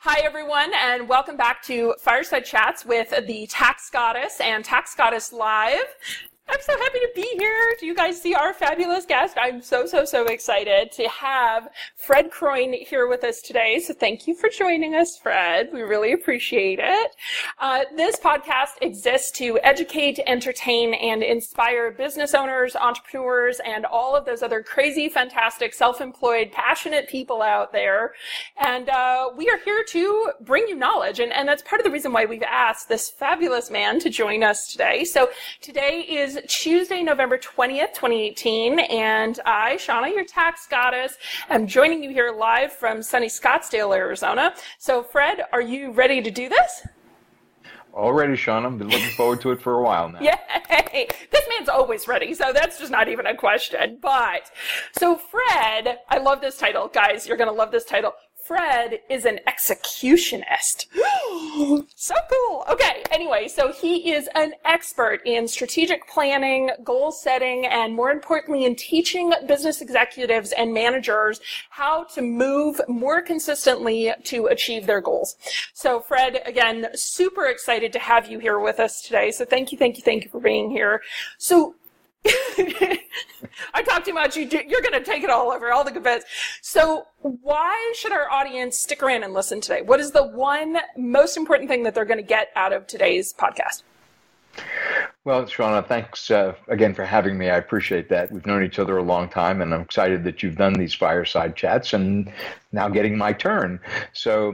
Hi, everyone, and welcome back to Fireside Chats with the Tax Goddess and Tax Goddess Live. I'm so happy to be here. Do you guys see our fabulous guest? I'm so excited to have Fred Croyne here with us today. So thank you for joining us, Fred. We really appreciate it. This podcast exists to educate, entertain, and inspire business owners, entrepreneurs, and all of those other crazy, fantastic, self-employed, passionate people out there. And we are here to bring you knowledge. And that's part of the reason why we've asked this fabulous man to join us today. So today is Tuesday, November 20th, 2018, and I, Shauna, your tax goddess, am joining you here live from sunny Scottsdale, Arizona. So, Fred, are you ready to do this? Already, Shauna. I've been looking forward to it for a while now. Yay! This man's always ready, so that's just not even a question. But, so Fred, I love this title. Guys, you're going to love this title. Fred is an executionist. So cool. Okay, anyway, so he is an expert in strategic planning, goal setting, and more importantly, in teaching business executives and managers how to move more consistently to achieve their goals. So Fred, again, super excited to have you here with us today. So thank you for being here. So I talk too much. You're going to take it all over, all the good bits. So why should our audience stick around and listen today? What is the one most important thing that they're going to get out of today's podcast? Well, Shauna, thanks again for having me. I appreciate that. We've known each other a long time, and I'm excited that you've done these fireside chats and now getting my turn. So,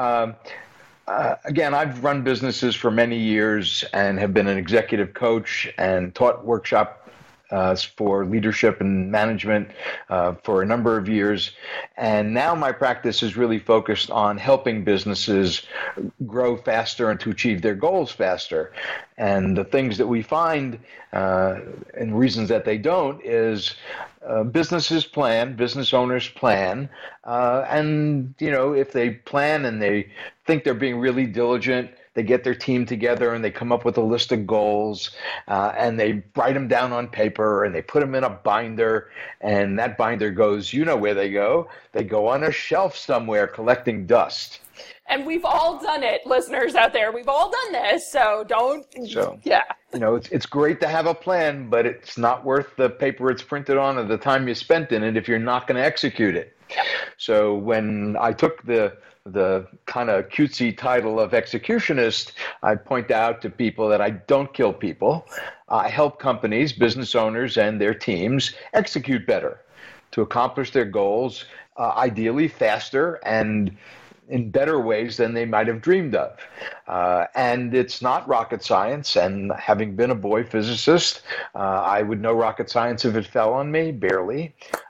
again, I've run businesses for many years and have been an executive coach and taught workshop for leadership and management for a number of years. And now my practice is really focused on helping businesses grow faster and to achieve their goals faster. And the things that we find and reasons that they don't is businesses plan, business owners plan, and if they plan and they think they're being really diligent, they get their team together and they come up with a list of goals and they write them down on paper and they put them in a binder, and that binder goes, you know where they go. They go on a shelf somewhere collecting dust. And we've all done it, listeners out there. We've all done this, so don't. So, yeah. It's great to have a plan, but it's not worth the paper it's printed on or the time you spent in it if you're not going to execute it. Yep. So when I took the kind of cutesy title of executionist, I point out to people that I don't kill people. I help companies, business owners, and their teams execute better to accomplish their goals, ideally faster and in better ways than they might have dreamed of. And it's not rocket science. And having been a boy physicist, I would know rocket science if it fell on me, barely.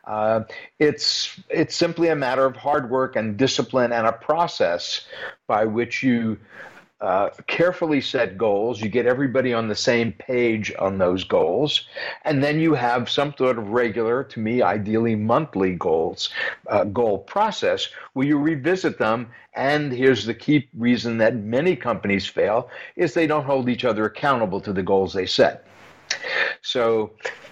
It's simply a matter of hard work and discipline and a process by which you carefully set goals. You get everybody on the same page on those goals, and then you have some sort of regular, to me, ideally monthly goal process where you revisit them. And here's the key reason that many companies fail is they don't hold each other accountable to the goals they set. So,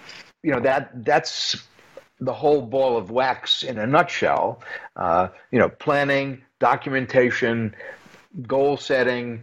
that's the whole ball of wax in a nutshell. Planning, documentation, goal setting,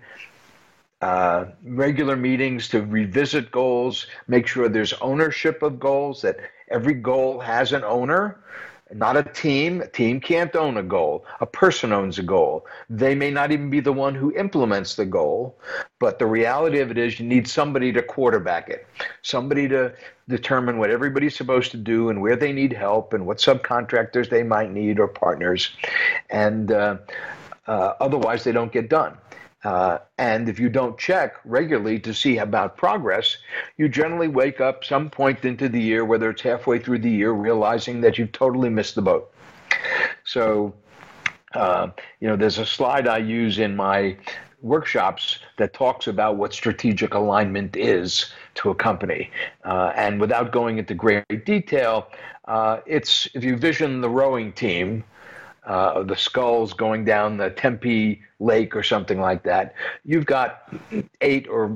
regular meetings to revisit goals, make sure there's ownership of goals, that every goal has an owner, not a team. A team can't own a goal. A person owns a goal. They may not even be the one who implements the goal, but the reality of it is you need somebody to quarterback it, somebody to determine what everybody's supposed to do and where they need help and what subcontractors they might need or partners. And otherwise, they don't get done. And if you don't check regularly to see about progress, you generally wake up some point into the year, whether it's halfway through the year, realizing that you've totally missed the boat. So, there's a slide I use in my workshops that talks about what strategic alignment is to a company. And without going into great detail, it's if you vision the rowing team, the sculls going down the Tempe Lake or something like that, you've got 8 or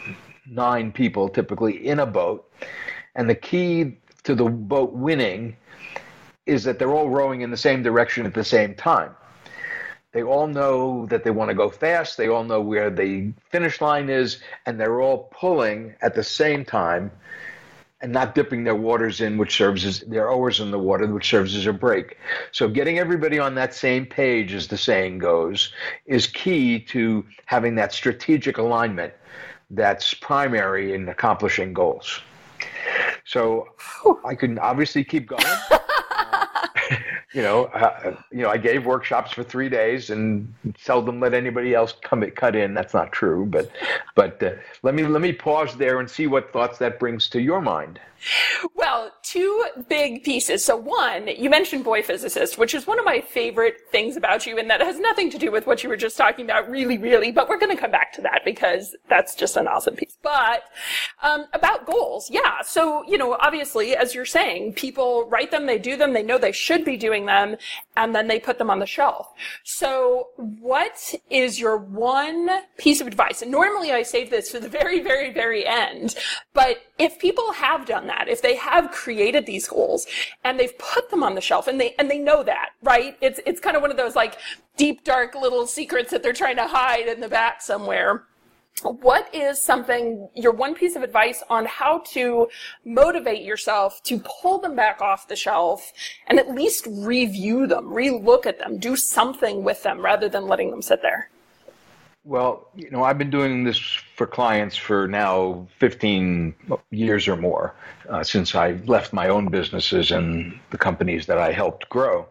9 people typically in a boat. And the key to the boat winning is that they're all rowing in the same direction at the same time. They all know that they want to go fast. They all know where the finish line is, and they're all pulling at the same time and not dipping their waters in, which serves as their oars in the water, which serves as a brake. So getting everybody on that same page, as the saying goes, is key to having that strategic alignment that's primary in accomplishing goals. So I can obviously keep going. I gave workshops for 3 days and seldom let anybody else cut in. That's not true, but let me pause there and see what thoughts that brings to your mind. Well, two big pieces. So one, you mentioned boy physicist, which is one of my favorite things about you, and that has nothing to do with what you were just talking about, really, but we're going to come back to that because that's just an awesome piece. But about goals, yeah. So, obviously, as you're saying, people write them, they do them, they know they should be doing them, and then they put them on the shelf. So what is your one piece of advice? And normally I save this for the very, very, very end, but if people have done that, if they have created these goals and they've put them on the shelf and they know that, right? It's kind of one of those like deep, dark little secrets that they're trying to hide in the back somewhere. What is your one piece of advice on how to motivate yourself to pull them back off the shelf and at least review them, relook at them, do something with them rather than letting them sit there? Well, I've been doing this for clients for now 15 years or more, since I left my own businesses and the companies that I helped grow.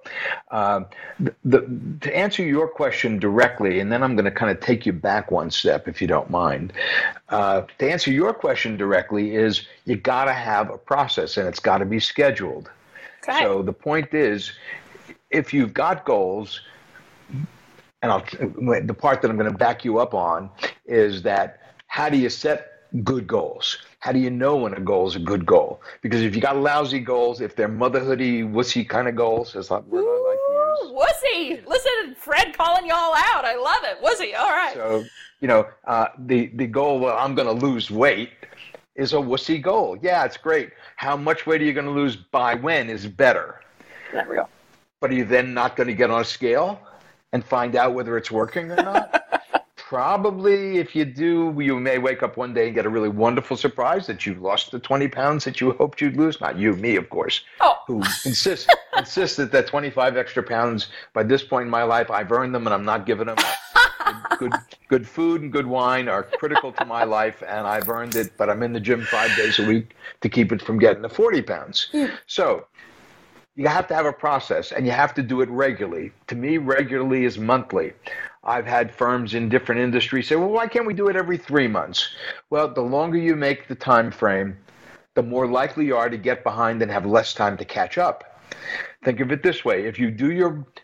To answer your question directly, and then I'm going to kind of take you back one step, if you don't mind. To answer your question directly is you got to have a process, and it's got to be scheduled. Okay. So the point is, if you've got goals, and the part that I'm going to back you up on is that how do you set good goals? How do you know when a goal is a good goal? Because if you got lousy goals, if they're motherhoody, wussy kind of goals, that's not the word I like to use. Wussy! Listen, Fred calling y'all out. I love it. Wussy, all right. So, the goal, well, I'm going to lose weight, is a wussy goal. Yeah, it's great. How much weight are you going to lose by when is better. There we go. But are you then not going to get on a scale and find out whether it's working or not? Probably. If you do, you may wake up one day and get a really wonderful surprise that you've lost the 20 pounds that you hoped you'd lose. Not you, me, of course. Oh. Who insists that 25 extra pounds, by this point in my life, I've earned them and I'm not giving them up. Good food and good wine are critical to my life, and I've earned it, but I'm in the gym 5 days a week to keep it from getting to 40 pounds. So you have to have a process, and you have to do it regularly. To me, regularly is monthly. I've had firms in different industries say, well, why can't we do it every 3 months? Well, the longer you make the time frame, the more likely you are to get behind and have less time to catch up. Think of it this way. If you do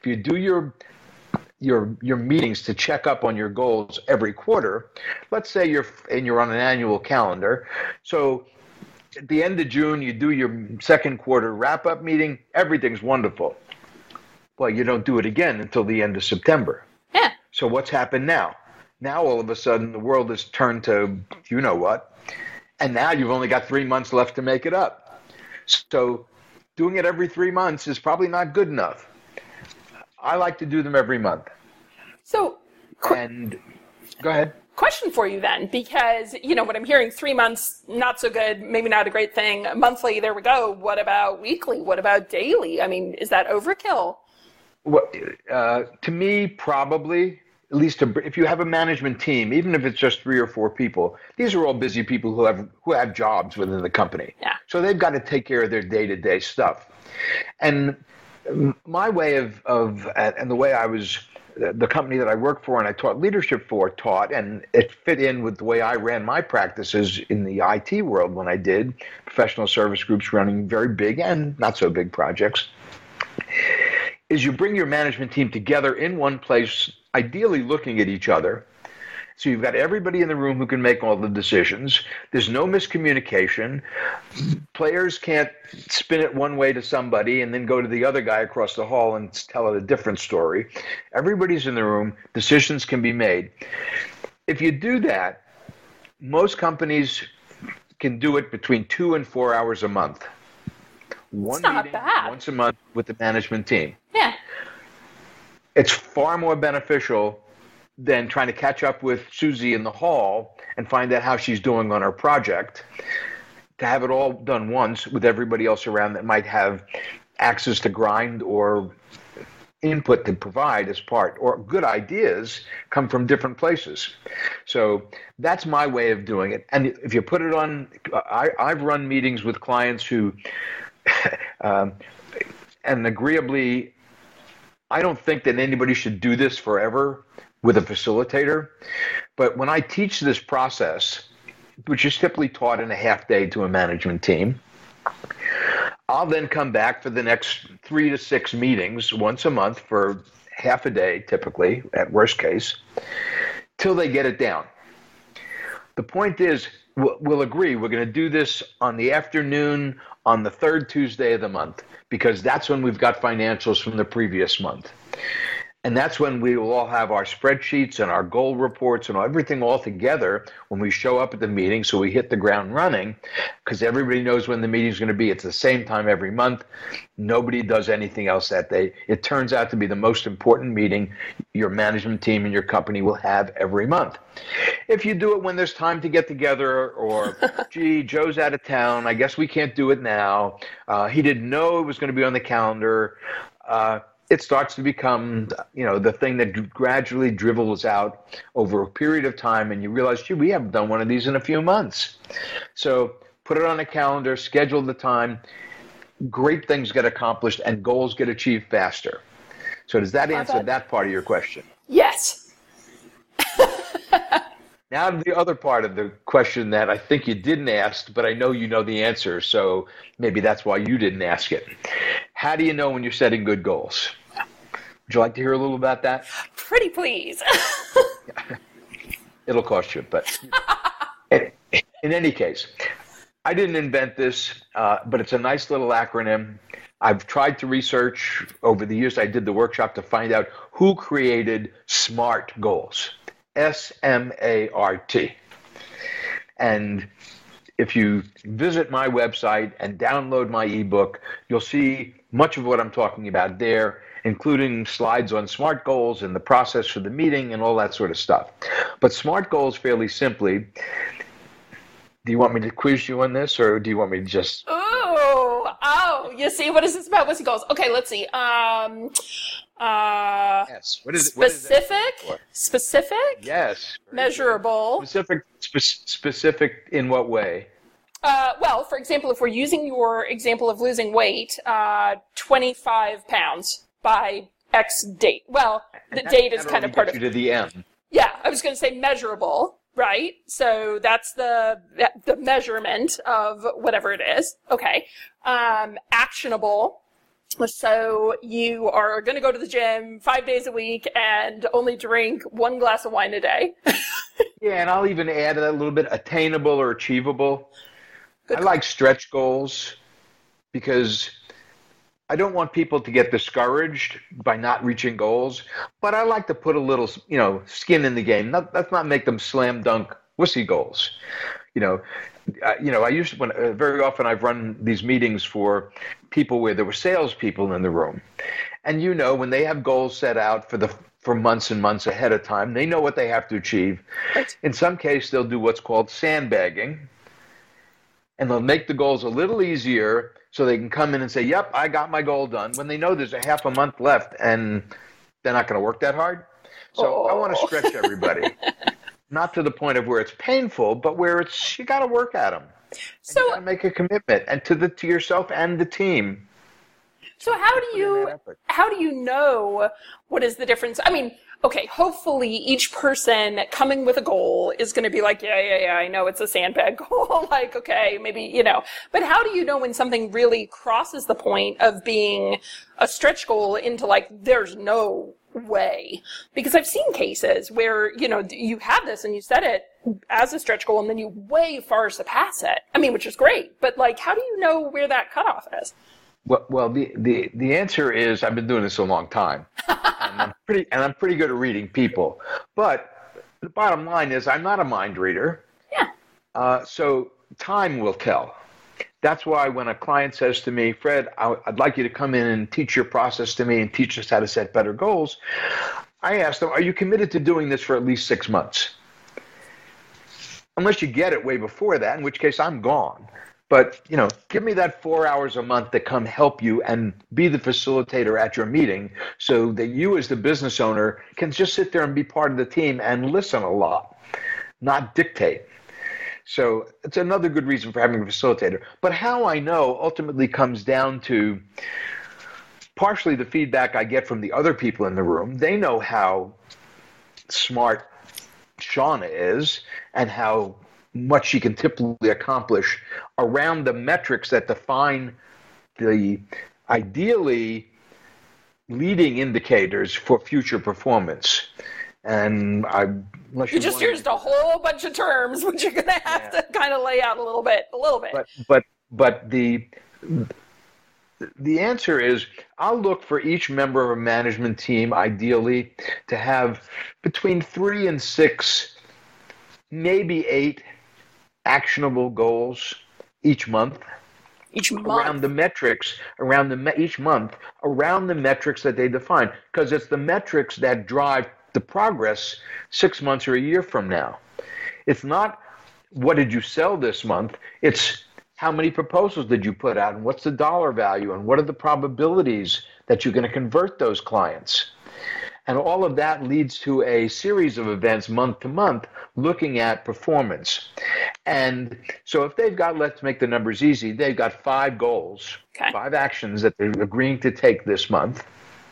your meetings to check up on your goals every quarter, let's say you're on an annual calendar. So at the end of June, you do your second quarter wrap-up meeting. Everything's wonderful. Well, you don't do it again until the end of September. Yeah. So what's happened now? Now, all of a sudden, the world has turned to you-know-what, and now you've only got 3 months left to make it up. So doing it every 3 months is probably not good enough. I like to do them every month. So, and go ahead. Question for you then, because, what I'm hearing, 3 months, not so good, maybe not a great thing. Monthly, there we go. What about weekly? What about daily? I mean, is that overkill? Well, to me, probably, at least if you have a management team, even if it's just 3 or 4 people, these are all busy people who have jobs within the company. Yeah. So they've got to take care of their day-to-day stuff. And my way and the way I was, the company that I worked for and I taught leadership for taught, and it fit in with the way I ran my practices in the IT world when I did professional service groups running very big and not so big projects, is you bring your management team together in one place, ideally looking at each other. So you've got everybody in the room who can make all the decisions. There's no miscommunication. Players can't spin it one way to somebody and then go to the other guy across the hall and tell it a different story. Everybody's in the room. Decisions can be made. If you do that, most companies can do it between 2 and 4 hours a month. One meeting once a month with the management team. Yeah. it's far more beneficial than trying to catch up with Susie in the hall and find out how she's doing on her project, to have it all done once with everybody else around that might have access to grind or input to provide as part, or good ideas come from different places. So that's my way of doing it. And if you put it on, I've run meetings with clients who, and agreeably, I don't think that anybody should do this forever with a facilitator. But when I teach this process, which is typically taught in a half day to a management team, I'll then come back for the next 3 to 6 meetings once a month for half a day, typically, at worst case, till they get it down. The point is, we'll agree, we're going to do this on the afternoon on the third Tuesday of the month, because that's when we've got financials from the previous month. And that's when we will all have our spreadsheets and our goal reports and everything all together when we show up at the meeting, so we hit the ground running, because everybody knows when the meeting's going to be. It's the same time every month. Nobody does anything else that day. It turns out to be the most important meeting your management team and your company will have every month. If you do it when there's time to get together, or, gee, Joe's out of town, I guess we can't do it now. He didn't know it was going to be on the calendar. It starts to become, the thing that gradually dribbles out over a period of time, and you realize, gee, we haven't done one of these in a few months. So put it on a calendar, schedule the time, great things get accomplished, and goals get achieved faster. So does that answer that part of your question? Yes. Now to the other part of the question that I think you didn't ask, but I know you know the answer, so maybe that's why you didn't ask it. How do you know when you're setting good goals? Would you like to hear a little about that? Pretty please. It'll cost you, but in any case, I didn't invent this, but it's a nice little acronym. I've tried to research over the years. I did the workshop to find out who created SMART goals. SMART. And if you visit my website and download my ebook, you'll see much of what I'm talking about there, including slides on SMART goals and the process for the meeting and all that sort of stuff. But SMART goals, fairly simply, do you want me to quiz you on this, or do you want me to just... Oh, you see, what is this about? What's the goals? Okay, let's see. Yes. What is specific? Specific? Yes. Measurable. Specific in what way? Well, for example, if we're using your example of losing weight, 25 pounds by X date. Well, the date is kind of part of it. To the M. Yeah, I was going to say measurable, right? So that's the measurement of whatever it is. Okay. Actionable. So you are going to go to the gym 5 days a week and only drink 1 glass of wine a day. Yeah, and I'll even add a little bit attainable or achievable. I like stretch goals because I don't want people to get discouraged by not reaching goals, but I like to put a little, skin in the game. Let's not make them slam dunk wussy goals. I used to, very often I've run these meetings for people where there were salespeople in the room, and when they have goals set out for months and months ahead of time, they know what they have to achieve. Right. In some case, they'll do what's called sandbagging, and they'll make the goals a little easier so they can come in and say, "Yep, I got my goal done," when they know there's a half a month left and they're not going to work that hard. So I want to stretch everybody. Not to the point of where it's painful, but where you got to work at them. So you got to make a commitment, and to yourself and the team. So how do you know what is the difference? I mean, okay, hopefully each person coming with a goal is going to be like, yeah, I know it's a sandbag goal. Like, okay, maybe, but how do you know when something really crosses the point of being a stretch goal into like, there's no way? Because I've seen cases where, you have this and you set it as a stretch goal and then you way far surpass it. I mean, which is great, but like, how do you know where that cutoff is? Well, the answer is I've been doing this a long time, and I'm pretty good at reading people. But the bottom line is I'm not a mind reader. Yeah. So time will tell. That's why when a client says to me, Fred, I'd like you to come in and teach your process to me and teach us how to set better goals, I ask them, are you committed to doing this for at least 6 months? Unless you get it way before that, in which case I'm gone. But, give me that 4 hours a month to come help you and be the facilitator at your meeting so that you as the business owner can just sit there and be part of the team and listen a lot, not dictate. So it's another good reason for having a facilitator. But how I know ultimately comes down to partially the feedback I get from the other people in the room. They know how smart Shauna is and how much she can typically accomplish around the metrics that define the ideally leading indicators for future performance. And you just used a whole bunch of terms, which you're going to have to kind of lay out a little bit. But the answer is, I'll look for each member of a management team, ideally, to have between 3 and 6, maybe 8 actionable goals each month. Around the metrics, each month, around the metrics that they define, because it's the metrics that drive the progress 6 months or a year from now. It's not what did you sell this month, it's how many proposals did you put out and what's the dollar value and what are the probabilities that you're going to convert those clients. And all of that leads to a series of events month to month looking at performance. And so if they've got, let's make the numbers easy, they've got 5 goals, 5 actions that they're agreeing to take this month.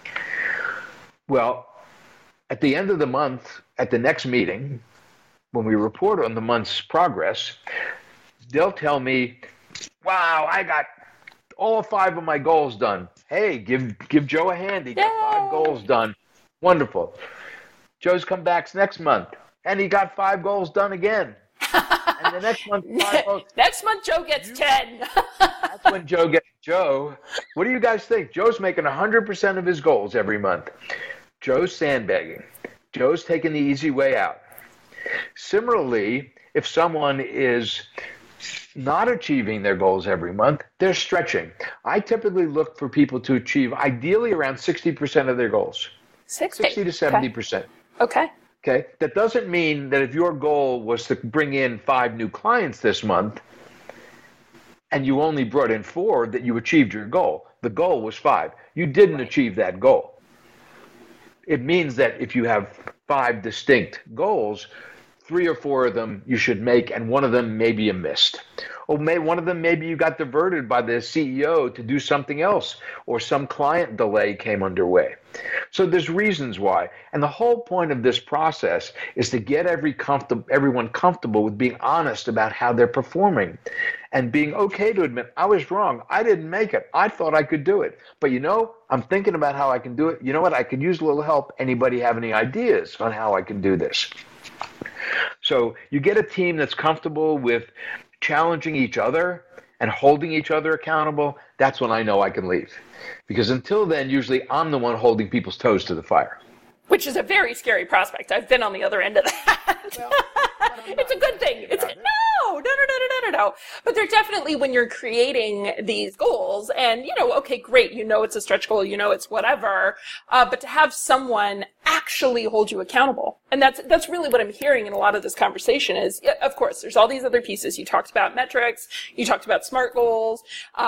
Well, at the end of the month, at the next meeting, when we report on the month's progress, they'll tell me, wow, I got all 5 of my goals done. Hey, give Joe a hand. He got 5 goals done. Wonderful. Joe's come back next month, and he got 5 goals done again. And the next month, 5 goals. Next month, Joe gets 10. That's when Joe gets Joe. What do you guys think? Joe's making 100% of his goals every month. Joe's sandbagging. Joe's taking the easy way out. Similarly, if someone is not achieving their goals every month, they're stretching. I typically look for people to achieve ideally around 60% of their goals. 60 to 70%. Okay. That doesn't mean that if your goal was to bring in 5 new clients this month and you only brought in 4, that you achieved your goal. The goal was 5. You didn't achieve that goal. It means that if you have 5 distinct goals, 3 or 4 of them you should make, and one of them maybe you missed. Or one of them maybe you got diverted by the CEO to do something else, or some client delay came underway. So there's reasons why. And the whole point of this process is to get everyone comfortable with being honest about how they're performing and being okay to admit, I was wrong. I didn't make it. I thought I could do it. But I'm thinking about how I can do it. You know what? I could use a little help. Anybody have any ideas on how I can do this? So you get a team that's comfortable with challenging each other and holding each other accountable. That's when I know I can leave. Because until then, usually I'm the one holding people's toes to the fire. Which is a very scary prospect. I've been on the other end of that. Well, it's a good thing. No. But they're definitely, when you're creating these goals and, okay, great, it's a stretch goal, it's whatever, but to have someone actually hold you accountable. And that's really what I'm hearing in a lot of this conversation is, of course, there's all these other pieces. You talked about metrics, you talked about SMART goals,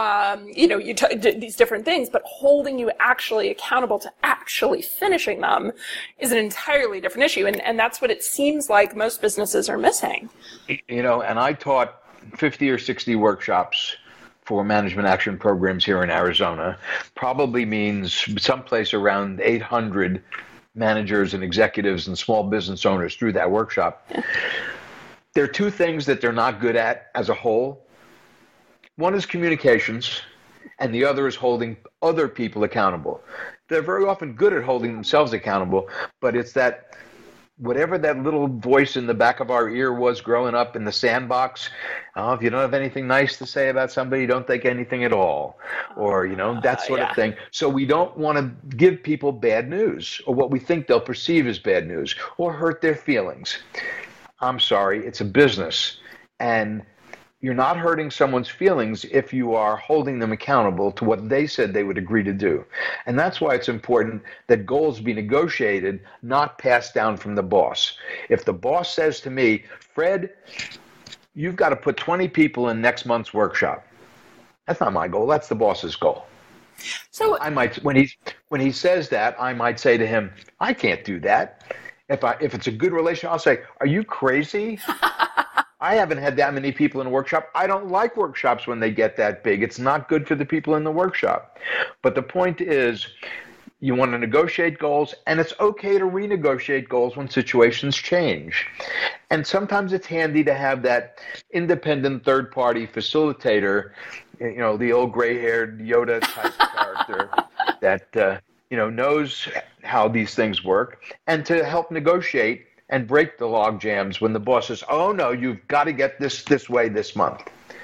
these different things, but holding you actually accountable to actually finishing them is an entirely different issue. And that's what it seems like most businesses are missing. And I taught 50 or 60 workshops for management action programs here in Arizona. Probably means someplace around 800 managers and executives and small business owners through that workshop. Yeah. There are 2 things that they're not good at as a whole. One is communications, and the other is holding other people accountable. They're very often good at holding themselves accountable, but it's that whatever that little voice in the back of our ear was growing up in the sandbox, if you don't have anything nice to say about somebody, don't think anything at all, or, that sort of thing. So we don't want to give people bad news or what we think they'll perceive as bad news or hurt their feelings. I'm sorry, it's a business. And you're not hurting someone's feelings if you are holding them accountable to what they said they would agree to do. And that's why it's important that goals be negotiated, not passed down from the boss. If the boss says to me, Fred, you've got to put 20 people in next month's workshop. That's not my goal. That's the boss's goal. So I might, when he says that, I might say to him, I can't do that. If it's a good relationship, I'll say, are you crazy? I haven't had that many people in a workshop. I don't like workshops when they get that big. It's not good for the people in the workshop. But the point is, you want to negotiate goals, and it's okay to renegotiate goals when situations change. And sometimes it's handy to have that independent third-party facilitator, the old gray-haired Yoda type character that knows how these things work, and to help negotiate and break the log jams when the boss says, oh, no, you've got to get this way this month.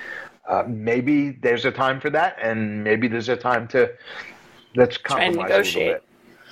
Maybe there's a time for that, and maybe there's a time to let's compromise a little bit.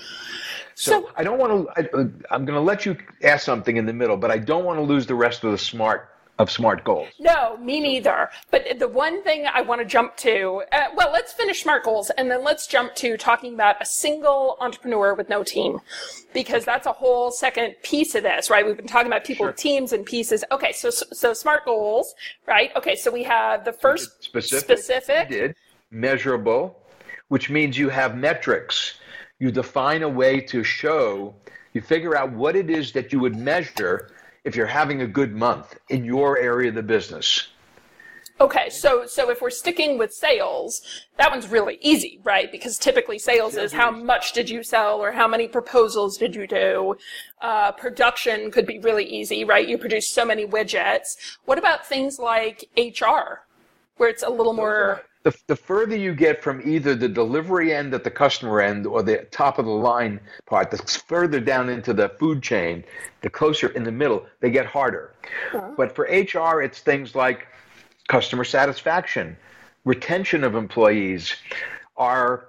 So I don't want to – I'm going to let you ask something in the middle, but I don't want to lose the rest of the SMART goals. No, me neither. But the one thing I want to jump to, let's finish SMART goals, and then let's jump to talking about a single entrepreneur with no team, because that's a whole second piece of this, right? We've been talking about people with teams and pieces. Okay, so SMART goals, right? Okay, so we have the first specific, measurable, which means you have metrics. You define a way to show, you figure out what it is that you would measure if you're having a good month in your area of the business. Okay, so if we're sticking with sales, that one's really easy, right? Because typically sales is how much did you sell or how many proposals did you do. Production could be really easy, right? You produce so many widgets. What about things like HR, where it's a little more... The further you get from either the delivery end at the customer end or the top of the line part, the further down into the food chain, the closer in the middle, they get harder. Uh-huh. But for HR, it's things like customer satisfaction, retention of employees, our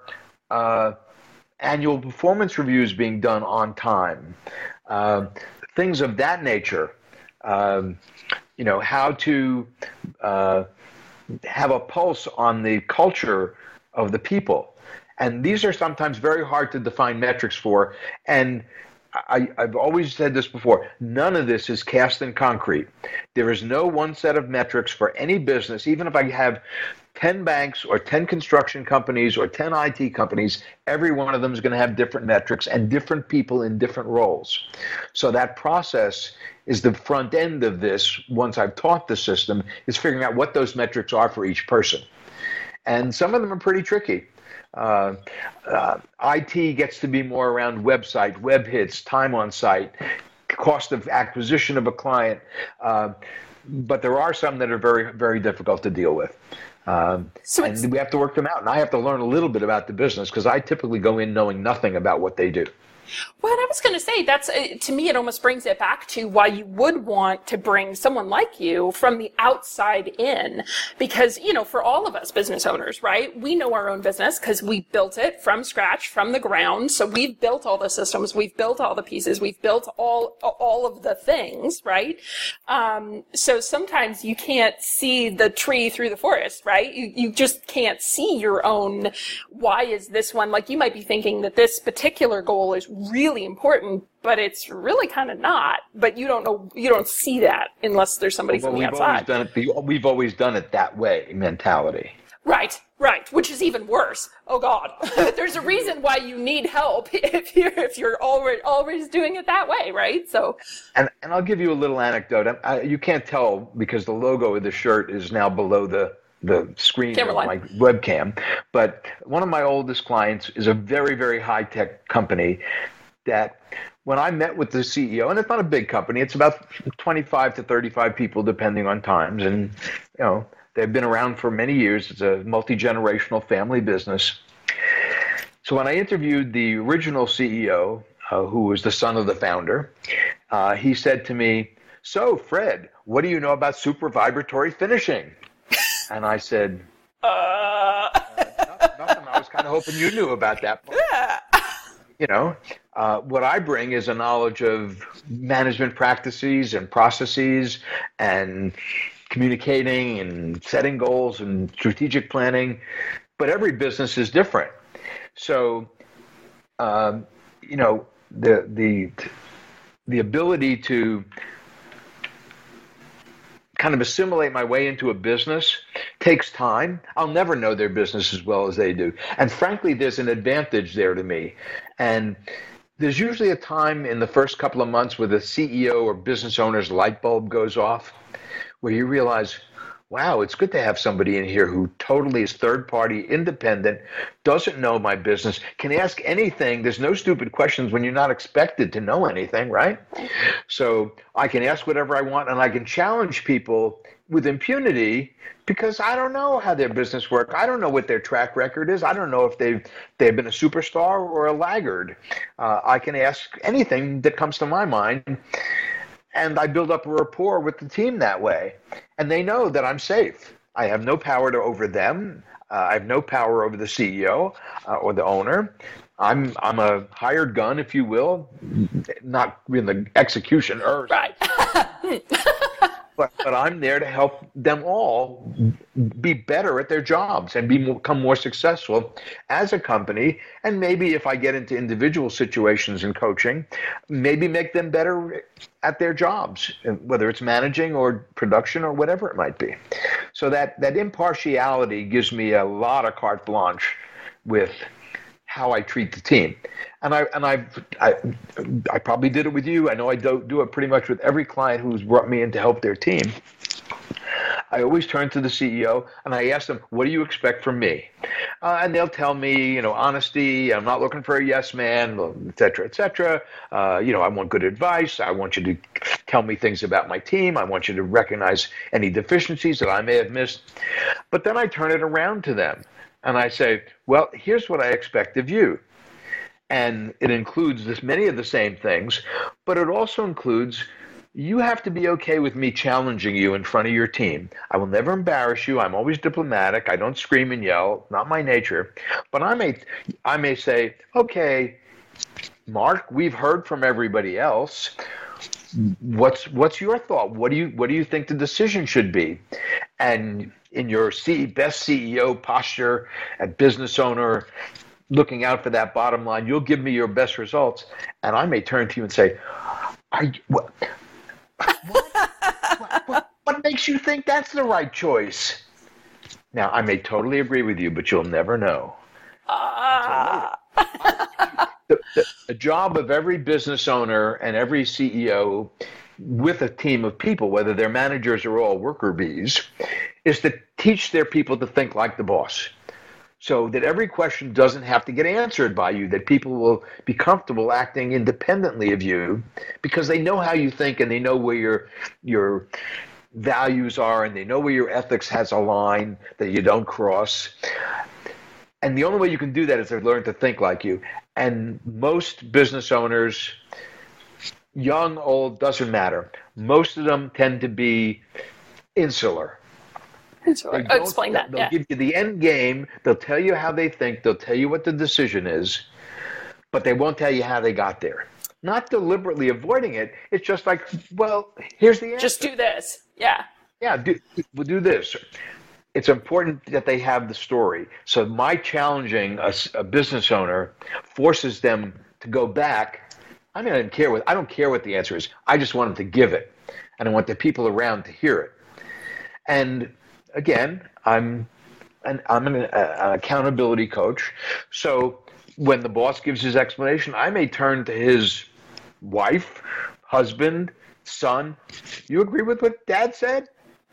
annual performance reviews being done on time, things of that nature. How to have a pulse on the culture of the people. And these are sometimes very hard to define metrics for. And I've always said this before, none of this is cast in concrete. There is no one set of metrics for any business, even if I have 10 banks or 10 construction companies or 10 IT companies, every one of them is going to have different metrics and different people in different roles. So that process is the front end of this, once I've taught the system, is figuring out what those metrics are for each person. And some of them are pretty tricky. IT gets to be more around website, web hits, time on site, cost of acquisition of a client. But there are some that are very, very difficult to deal with. And we have to work them out. And I have to learn a little bit about the business because I typically go in knowing nothing about what they do. Well, I was going to say, that's, to me, it almost brings it back to why you would want to bring someone like you from the outside in. Because, for all of us business owners, right, we know our own business because we built it from scratch, from the ground. So we've built all the systems, we've built all the pieces, we've built all of the things, right? So sometimes you can't see the tree through the forest, right? You just can't see your own, why is this one, like you might be thinking that this particular goal is really important, but it's really kind of not. But you don't know, you don't see that unless there's somebody from the outside. We've always done it that way mentality. Right, which is even worse. Oh God, there's a reason why you need help if you're always doing it that way, right? So, and I'll give you a little anecdote. You can't tell because the logo of the shirt is now below the screen of my webcam. But one of my oldest clients is a very, very high-tech company that when I met with the CEO, and it's not a big company, it's about 25 to 35 people depending on times. And, they've been around for many years. It's a multi-generational family business. So when I interviewed the original CEO, who was the son of the founder, he said to me, "So, Fred, what do you know about super vibratory finishing?" And I said, nothing. I was kind of hoping you knew about that part. Yeah. What I bring is a knowledge of management practices and processes and communicating and setting goals and strategic planning, but every business is different. So, the ability to kind of assimilate my way into a business takes time. I'll never know their business as well as they do. And frankly, there's an advantage there to me. And there's usually a time in the first couple of months where the CEO or business owner's light bulb goes off, where you realize, wow, it's good to have somebody in here who totally is third party, independent, doesn't know my business, can ask anything. There's no stupid questions when you're not expected to know anything, right? So I can ask whatever I want, and I can challenge people with impunity because I don't know how their business works. I don't know what their track record is. I don't know if they've been a superstar or a laggard. I can ask anything that comes to my mind. And I build up a rapport with the team that way. And they know that I'm safe. I have no power over them. I have no power over the CEO or the owner. I'm a hired gun, if you will, not in the execution. Right. But I'm there to help them all be better at their jobs and become more successful as a company. And maybe if I get into individual situations in coaching, maybe make them better at their jobs, whether it's managing or production or whatever it might be. So that impartiality gives me a lot of carte blanche with how I treat the team. And I probably did it with you. I know I do it pretty much with every client who's brought me in to help their team. I always turn to the CEO and I ask them, what do you expect from me? And they'll tell me, honesty, I'm not looking for a yes man, et cetera, et cetera. I want good advice. I want you to tell me things about my team. I want you to recognize any deficiencies that I may have missed. But then I turn it around to them and I say, well, here's what I expect of you. And it includes many of the same things, but it also includes you have to be okay with me challenging you in front of your team. I will never embarrass you. I'm always diplomatic. I don't scream and yell, not my nature. But I may say, okay, Mark, we've heard from everybody else. What's your thought? What do you think the decision should be? And in your best CEO posture and business owner, looking out for that bottom line, you'll give me your best results. And I may turn to you and say, what makes you think that's the right choice? Now, I may totally agree with you, but you'll never know. The job of every business owner and every CEO with a team of people, whether they're managers or all worker bees, is to teach their people to think like the boss. So that every question doesn't have to get answered by you, that people will be comfortable acting independently of you because they know how you think and they know where your values are and they know where your ethics has a line that you don't cross. And the only way you can do that is to learn to think like you. And most business owners, young, old, doesn't matter. Most of them tend to be insular. Explain that. They'll give you the end game. They'll tell you how they think. They'll tell you what the decision is, but they won't tell you how they got there. Not deliberately avoiding it. It's just like, well, here's the answer. Just do this. Yeah. Yeah, we'll do this. It's important that they have the story. So my challenging a business owner forces them to go back. I don't care what the answer is. I just want them to give it, and I want the people around to hear it. And again, I'm an accountability coach. So when the boss gives his explanation, I may turn to his wife, husband, son. You agree with what Dad said?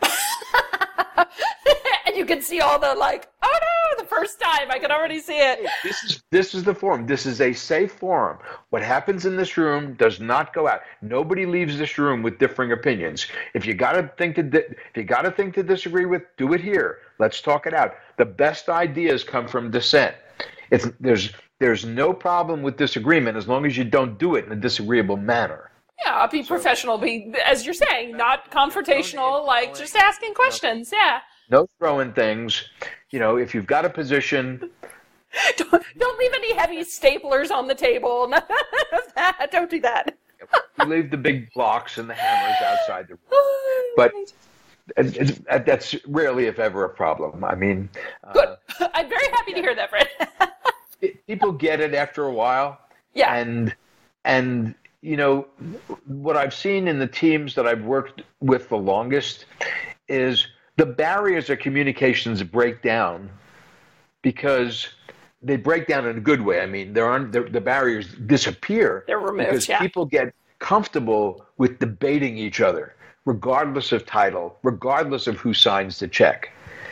And you can see all the oh no, the first time. I can already see it. Hey, this is the forum. This is a safe forum. What happens in this room does not go out. Nobody leaves this room with differing opinions. If you got a thing to disagree with, do it here. Let's talk it out. The best ideas come from dissent. There's no problem with disagreement as long as you don't do it in a disagreeable manner. Yeah, be professional. Be, as you're saying, not confrontational. Just asking questions. Yeah. No throwing things. If you've got a position, don't leave any heavy staplers on the table. None of that. Don't do that. You leave the big blocks and the hammers outside the room. But That's rarely, if ever, a problem. I mean, good. I'm very happy to hear that, Fred. People get it after a while. Yeah. And what I've seen in the teams that I've worked with the longest is the barriers of communications break down because they break down in a good way. I mean, the barriers disappear. They're removed, because people get comfortable with debating each other, regardless of title, regardless of who signs the check.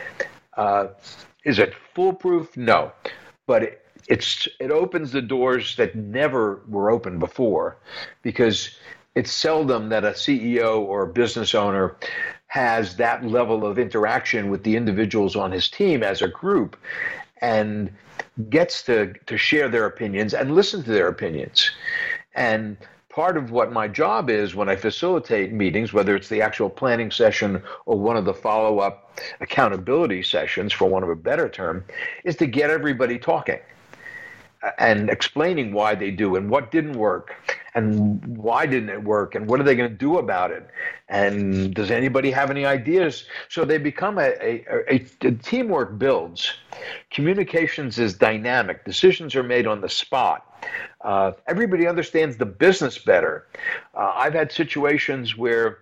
Is it foolproof? No, but it opens the doors that never were open before, because it's seldom that a CEO or a business owner has that level of interaction with the individuals on his team as a group and gets to share their opinions and listen to their opinions. And part of what my job is when I facilitate meetings, whether it's the actual planning session or one of the follow-up accountability sessions, for want of a better term, is to get everybody talking and explaining why they do and what didn't work and why didn't it work and what are they going to do about it, and does anybody have any ideas? So they become a teamwork builds. Communications is dynamic. Decisions are made on the spot. Everybody understands the business better. I've had situations where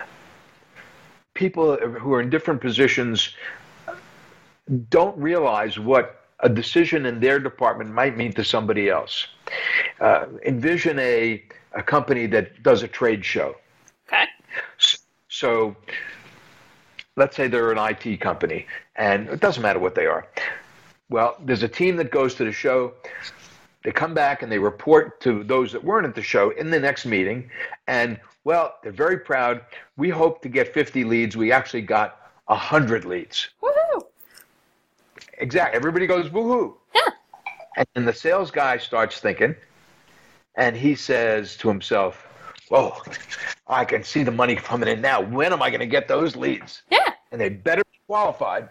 people who are in different positions don't realize what a decision in their department might mean to somebody else. Envision a company that does a trade show. Okay. So let's say they're an IT company, and it doesn't matter what they are. Well, there's a team that goes to the show. They come back and they report to those that weren't at the show in the next meeting. And, well, they're very proud. We hope to get 50 leads. We actually got 100 leads. Woohoo! Exactly. Everybody goes, woohoo. Yeah. And then the sales guy starts thinking, and he says to himself, whoa, I can see the money coming in now. When am I going to get those leads? Yeah. And they better be qualified.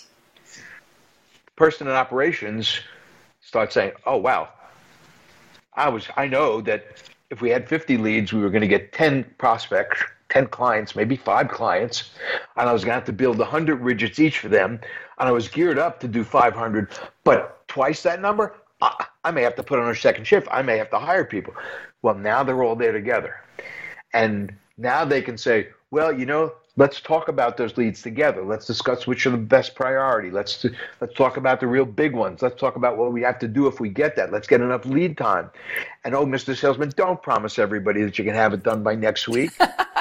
The person in operations starts saying, oh, wow. I know that if we had 50 leads, we were going to get 10 prospects, 10 clients, maybe 5 clients, and I was going to have to build 100 widgets each for them, and I was geared up to do 500, but twice that number, I may have to put on a second shift. I may have to hire people. Well, now they're all there together. And now they can say, well, let's talk about those leads together. Let's discuss which are the best priority. Let's talk about the real big ones. Let's talk about what we have to do if we get that. Let's get enough lead time. And, oh, Mr. Salesman, don't promise everybody that you can have it done by next week.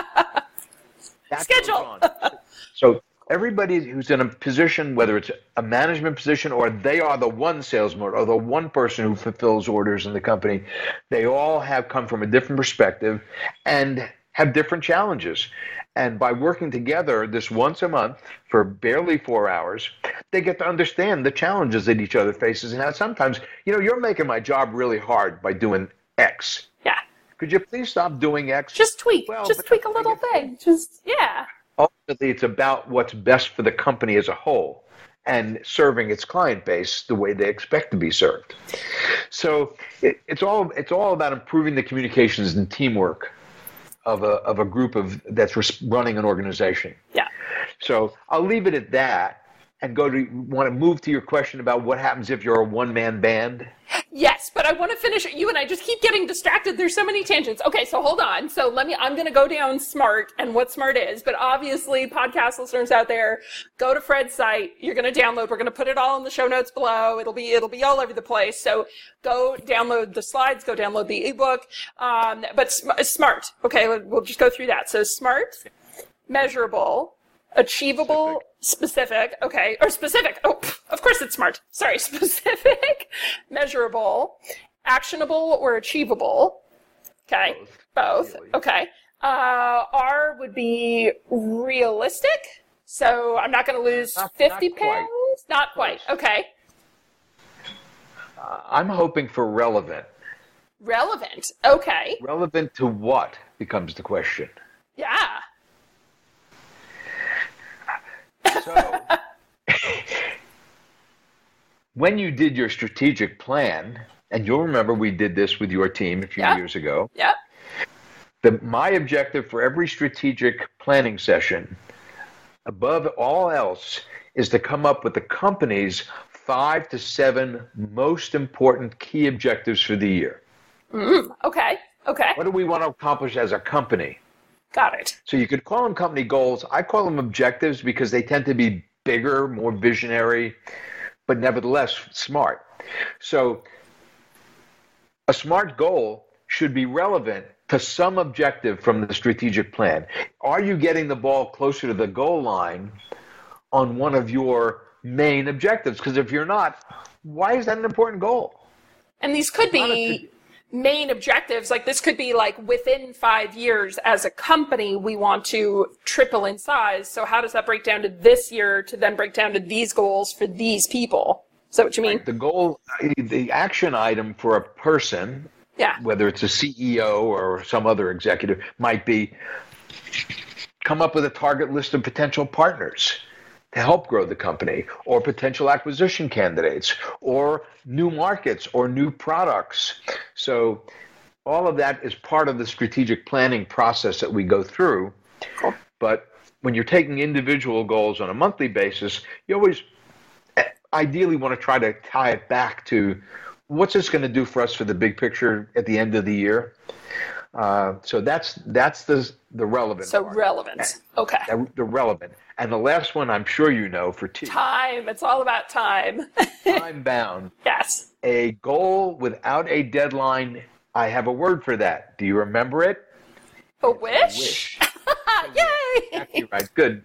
Schedule. So everybody who's in a position, whether it's a management position or they are the one salesman or the one person who fulfills orders in the company, they all have come from a different perspective and have different challenges. And by working together this once a month for barely 4 hours, they get to understand the challenges that each other faces. And how sometimes, you're making my job really hard by doing X. Yeah. Could you please stop doing X? Just tweak. Just tweak a little thing. Yeah. Ultimately, it's about what's best for the company as a whole and serving its client base the way they expect to be served. So it's all about improving the communications and teamwork of a group that's running an organization. Yeah. So I'll leave it at that and want to move to your question about what happens if you're a one-man band. Yes, but I want to finish. You and I just keep getting distracted. There's so many tangents. Okay, so hold on. So I'm going to go down SMART and what SMART is. But obviously, podcast listeners out there, go to Fred's site. You're going to download. We're going to put it all in the show notes below. It'll be all over the place. So go download the slides. Go download the ebook. But SMART. Okay, we'll just go through that. So SMART, measurable, achievable, specific, okay, or specific. Oh, of course it's SMART. Sorry, specific, measurable, actionable, or achievable. Okay, both. Really. Okay. R would be realistic. So I'm not going to lose 50 pounds. Not quite. Okay. I'm hoping for relevant. Relevant. Okay. Relevant to what becomes the question. Yeah. So, when you did your strategic plan, and you'll remember we did this with your team a few years ago. Yeah. My objective for every strategic planning session above all else, is to come up with the company's 5 to 7 most important key objectives for the year. Okay. What do we want to accomplish as a company? Got it. So you could call them company goals. I call them objectives because they tend to be bigger, more visionary, but nevertheless smart. So a SMART goal should be relevant to some objective from the strategic plan. Are you getting the ball closer to the goal line on one of your main objectives? Because if you're not, why is that an important goal? And these could be main objectives. Like this could be like within 5 years as a company, we want to triple in size. So how does that break down to this year to then break down to these goals for these people? Is that what you mean? The goal, the action item for a person, whether it's a CEO or some other executive, might be come up with a target list of potential partners to help grow the company, or potential acquisition candidates, or new markets, or new products. So all of that is part of the strategic planning process that we go through. Cool. But when you're taking individual goals on a monthly basis, you always ideally want to try to tie it back to what's this going to do for us for the big picture at the end of the year. So that's the relevant So part. relevance. Okay. The relevant. And the last one, I'm sure you know, for T. Time. It's all about time. Time bound. Yes. A goal without a deadline. I have a word for that. Do you remember it? A wish? Yay! Exactly right. Good.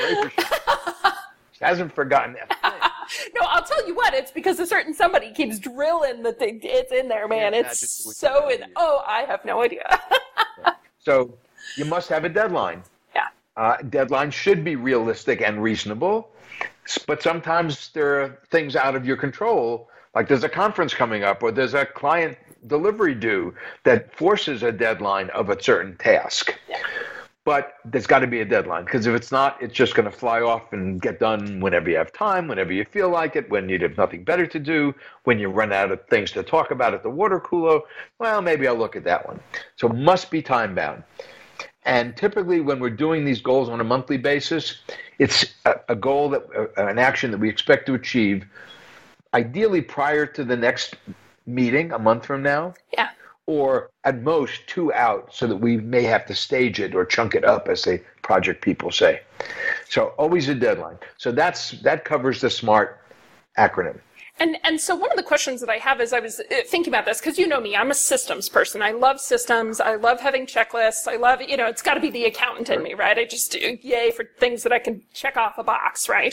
She hasn't forgotten that. No, I'll tell you what, it's because a certain somebody keeps drilling the thing. It's in there, man. It's so in. Oh, I have no idea. So you must have a deadline. Yeah. Deadlines should be realistic and reasonable, but sometimes there are things out of your control, like there's a conference coming up or there's a client delivery due that forces a deadline of a certain task. Yeah. But there's got to be a deadline, because if it's not, it's just going to fly off and get done whenever you have time, whenever you feel like it, when you have nothing better to do, when you run out of things to talk about at the water cooler. Well, maybe I'll look at that one. So it must be time bound. And typically when we're doing these goals on a monthly basis, it's a goal, an action that we expect to achieve, ideally prior to the next meeting a month from now. Yeah. Or at most 2 out, so that we may have to stage it or chunk it up, as the project people say. So always a deadline. So that covers the SMART acronym. And so one of the questions that I have is I was thinking about this, because you know me, I'm a systems person. I love systems. I love having checklists. I love, it's got to be the accountant in me, right? I just yay for things that I can check off a box, right?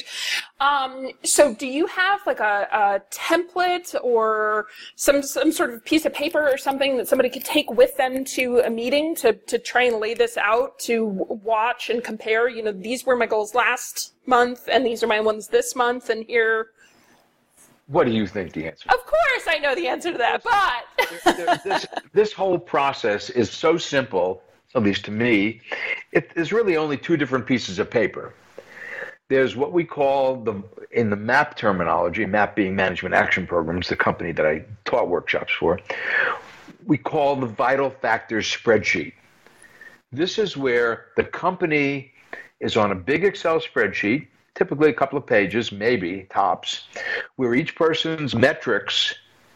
So do you have like a template or some sort of piece of paper or something that somebody could take with them to a meeting to try and lay this out, to watch and compare, these were my goals last month and these are my ones this month, and here... What do you think the answer is? Of course I know the answer to that, but... this whole process is so simple, at least to me. There's really only 2 different pieces of paper. There's what we call, in the MAP terminology, MAP being Management Action Programs, the company that I taught workshops for, we call the Vital Factors spreadsheet. This is where the company is on a big Excel spreadsheet, typically a couple of pages, maybe tops, where each person's metrics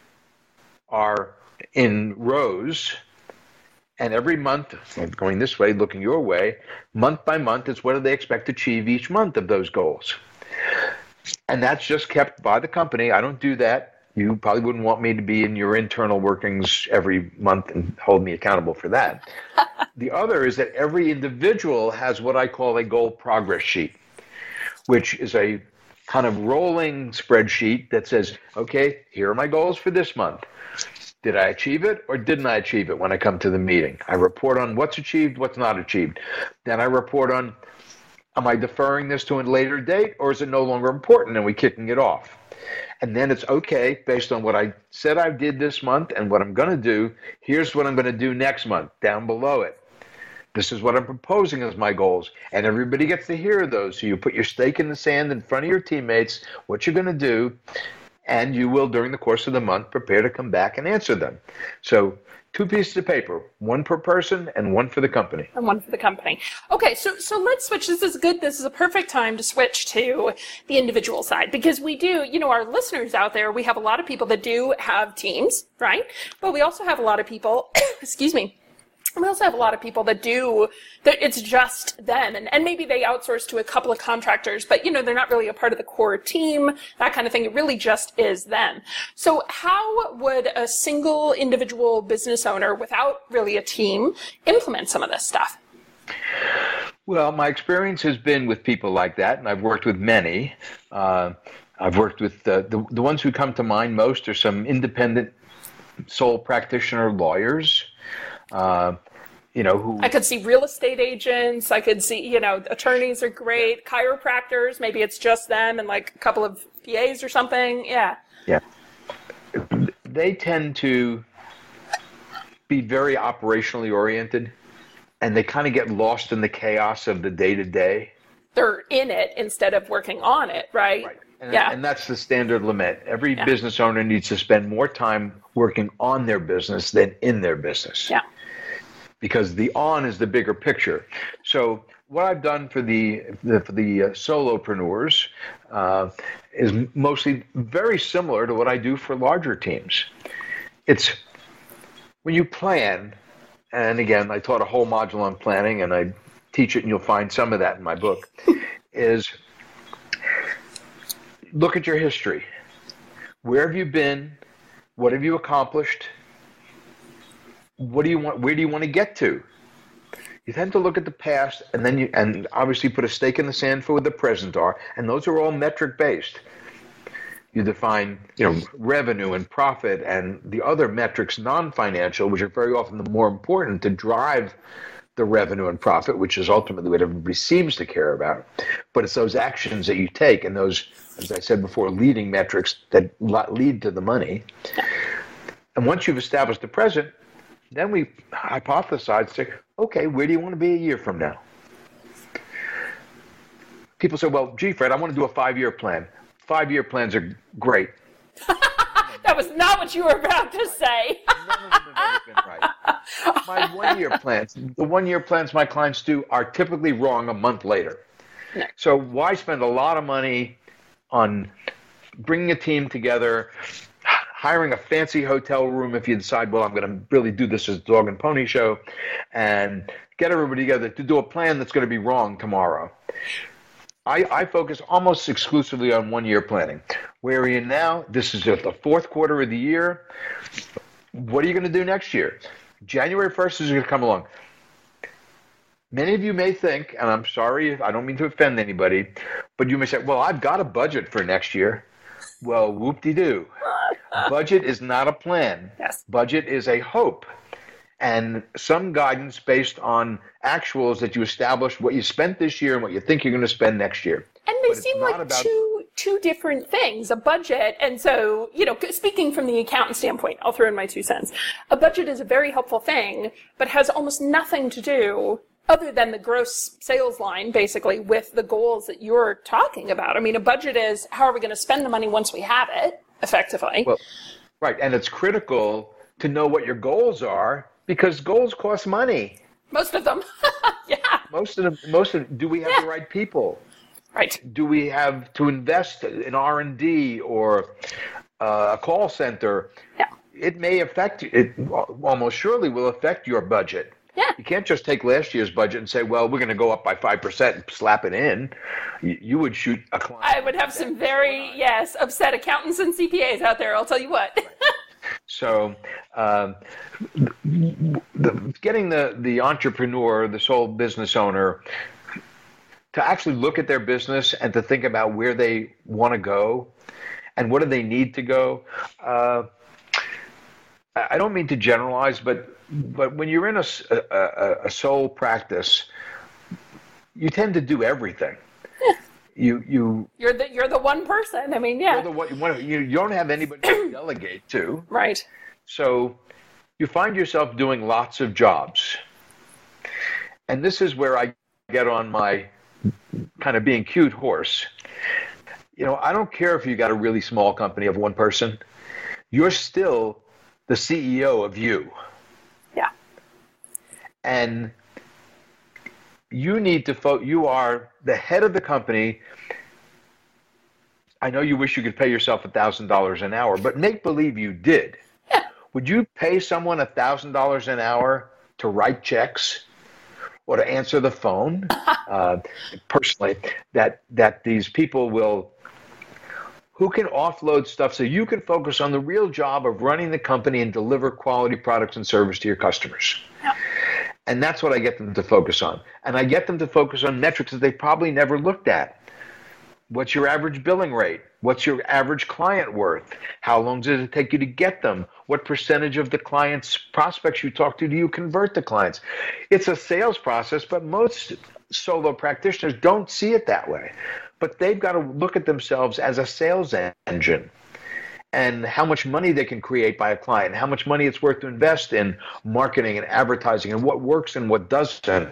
are in rows, and every month, going this way, looking your way, month by month, it's what do they expect to achieve each month of those goals. And that's just kept by the company. I don't do that. You probably wouldn't want me to be in your internal workings every month and hold me accountable for that. The other is that every individual has what I call a goal progress sheet, which is a kind of rolling spreadsheet that says, okay, here are my goals for this month. Did I achieve it or didn't I achieve it when I come to the meeting? I report on what's achieved, what's not achieved. Then I report on, am I deferring this to a later date, or is it no longer important and we kicking it off? And then it's okay, based on what I said I did this month and what I'm going to do, here's what I'm going to do next month, down below it. This is what I'm proposing as my goals. And everybody gets to hear those. So you put your stake in the sand in front of your teammates, what you're going to do, and you will, during the course of the month, prepare to come back and answer them. So 2 pieces of paper, one per person and one for the company. And one for the company. Okay, so let's switch. This is good. This is a perfect time to switch to the individual side, because we do, our listeners out there, we have a lot of people that do have teams, right? But we also have a lot of people, excuse me, we also have a lot of people that it's just them, and maybe they outsource to a couple of contractors, but they're not really a part of the core team, that kind of thing. It really just is them. So how would a single individual business owner without really a team implement some of this stuff? Well, my experience has been with people like that, and I've worked with many. I've worked with the ones who come to mind most are some independent sole practitioner lawyers. Who I could see real estate agents. I could see, attorneys are great. Chiropractors, maybe it's just them and like a couple of PAs or something. Yeah. Yeah. They tend to be very operationally oriented, and they kind of get lost in the chaos of the day-to-day. They're in it instead of working on it, right? Right. And that's the standard limit. Every business owner needs to spend more time working on their business than in their business. Yeah. Because the on is the bigger picture. So what I've done for the solopreneurs is mostly very similar to what I do for larger teams. It's when you plan, and again, I taught a whole module on planning, and I teach it, and you'll find some of that in my book, is look at your history. Where have you been? What have you accomplished? What do you want? Where do you want to get to? You tend to look at the past, and then and obviously put a stake in the sand for what the present are, and those are all metric based. You define, revenue and profit and the other metrics, non-financial, which are very often the more important to drive the revenue and profit, which is ultimately what everybody seems to care about. But it's those actions that you take and those, as I said before, leading metrics that lead to the money. And once you've established the present, then we hypothesize, say, okay, where do you want to be a year from now? People say, well, gee, Fred, I want to do a 5-year plan. 5-year plans are great. That was not what you were about to say. None of them have ever been right. My 1-year plans, the 1-year plans my clients do are typically wrong a month later. No. So why spend a lot of money on bringing a team together, hiring a fancy hotel room if you decide, well, I'm going to really do this as a dog and pony show, and get everybody together to do a plan that's going to be wrong tomorrow. I focus almost exclusively on 1-year planning. Where are you now? This is just the 4th quarter of the year. What are you going to do next year? January 1st is going to come along. Many of you may think, and I'm sorry, I don't mean to offend anybody, but you may say, well, I've got a budget for next year. Well, whoop-de-doo. Budget is not a plan. Yes. Budget is a hope and some guidance based on actuals that you established what you spent this year and what you think you're going to spend next year. And they seem like two different things, a budget. And so, speaking from the accountant standpoint, I'll throw in my 2 cents. A budget is a very helpful thing, but has almost nothing to do other than the gross sales line, basically, with the goals that you're talking about. I mean, a budget is how are we going to spend the money once we have it, effectively. Well, right. And it's critical to know what your goals are because goals cost money. Most of them. Yeah. Most of them. Do we have the right people? Right. Do we have to invest in R&D or a call center? Yeah. It may affect, it almost surely will affect your budget. Yeah. You can't just take last year's budget and say, well, we're going to go up by 5% and slap it in. You would shoot a client. I would have some very, upset accountants and CPAs out there, I'll tell you what. So getting the entrepreneur, the sole business owner, to actually look at their business and to think about where they want to go and what do they need to go. I don't mean to generalize, but when you're in a sole practice, you tend to do everything. You're the one person. I mean, yeah. You don't have anybody to delegate to. Right. So you find yourself doing lots of jobs. And this is where I get on my kind of being cute horse. I don't care if you got a really small company of one person. You're still the CEO of you. And you need to you are the head of the company. I know you wish you could pay yourself $1,000 an hour, but make believe you did. Yeah. Would you pay someone $1,000 an hour to write checks or to answer the phone? Personally, that these people who can offload stuff so you can focus on the real job of running the company and deliver quality products and service to your customers. Yeah. And that's what I get them to focus on. And I get them to focus on metrics that they probably never looked at. What's your average billing rate? What's your average client worth? How long does it take you to get them? What percentage of the clients' prospects you talk to do you convert to clients? It's a sales process, but most solo practitioners don't see it that way. But they've got to look at themselves as a sales engine and how much money they can create by a client, how much money it's worth to invest in marketing and advertising and what works and what doesn't.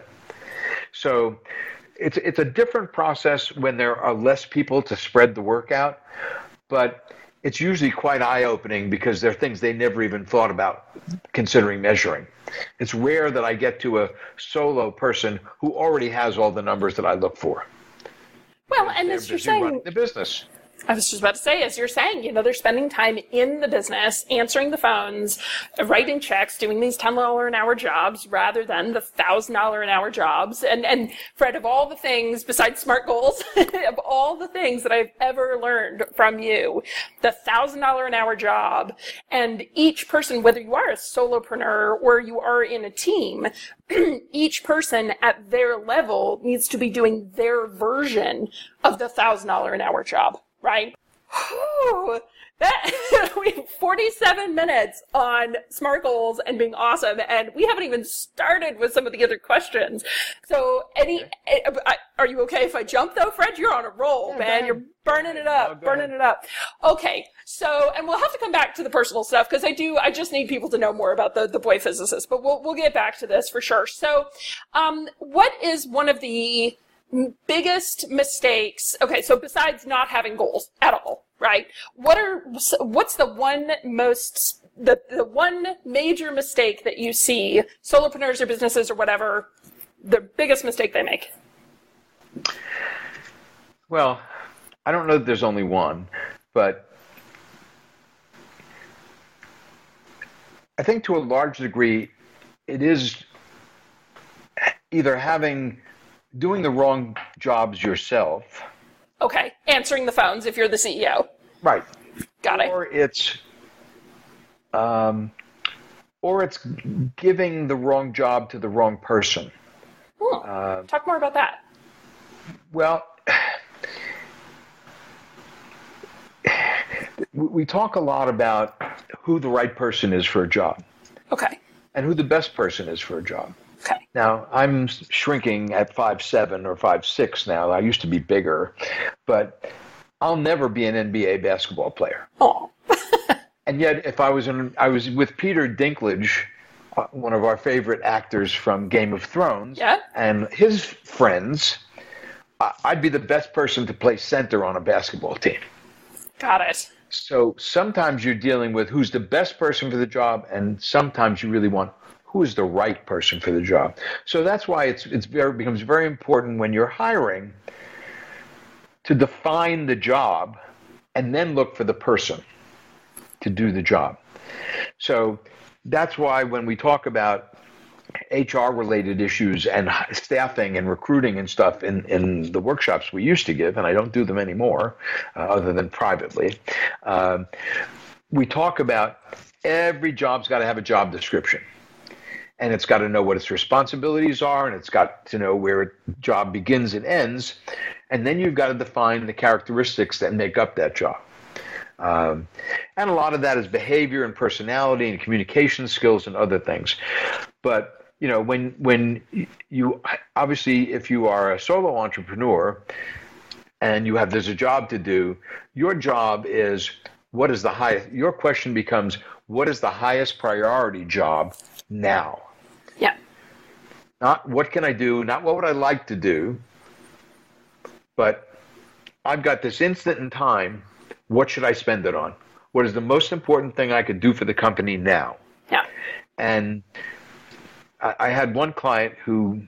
So it's a different process when there are less people to spread the work out, but it's usually quite eye-opening because there are things they never even thought about considering measuring. It's rare that I get to a solo person who already has all the numbers that I look for. Well, and as you're saying, running the business. I was just about to say, as you're saying, they're spending time in the business, answering the phones, writing checks, doing these $10 an hour jobs rather than the $1,000 an hour jobs. And Fred, of all the things besides SMART goals, of all the things that I've ever learned from you, the $1,000 an hour job, and each person, whether you are a solopreneur or you are in a team, each person at their level needs to be doing their version of the $1,000 an hour job. Right? Whew, we have 47 minutes on SMART goals and being awesome, and we haven't even started with some of the other questions. So, are you okay if I jump though, Fred? You're on a roll, man. You're burning it up, burning it up. Okay, so, and we'll have to come back to the personal stuff because I just need people to know more about the boy physicist, but we'll get back to this for sure. So, what is one of the biggest mistakes? Okay, so besides not having goals at all, right? What's the one major mistake that you see solopreneurs or businesses or whatever, the biggest mistake they make? Well, I don't know that there's only one, but I think to a large degree it is either doing the wrong jobs yourself. Okay, answering the phones if you're the CEO. Right. Got it. Or it's giving the wrong job to the wrong person. Talk more about that. Well, we talk a lot about who the right person is for a job. Okay. And who the best person is for a job. Okay. Now, I'm shrinking at 5'7" or 5'6" now. I used to be bigger, but I'll never be an NBA basketball player. Oh. And yet, if I was with Peter Dinklage, one of our favorite actors from Game of Thrones, yeah, and his friends, I'd be the best person to play center on a basketball team. Got it. So sometimes you're dealing with who's the best person for the job, and sometimes you really want who is the right person for the job. So that's why it becomes very important when you're hiring to define the job and then look for the person to do the job. So that's why when we talk about HR-related issues and staffing and recruiting and stuff in the workshops we used to give, and I don't do them anymore other than privately, we talk about every job's got to have a job description. And it's got to know what its responsibilities are, and it's got to know where a job begins and ends. And then you've got to define the characteristics that make up that job. And a lot of that is behavior and personality and communication skills and other things. But, when you, obviously, if you are a solo entrepreneur and there's a job to do, your job is, your question becomes, what is the highest priority job now? Yeah. Not what can I do, not what would I like to do, but I've got this instant in time. What should I spend it on? What is the most important thing I could do for the company now? Yeah. And I had one client who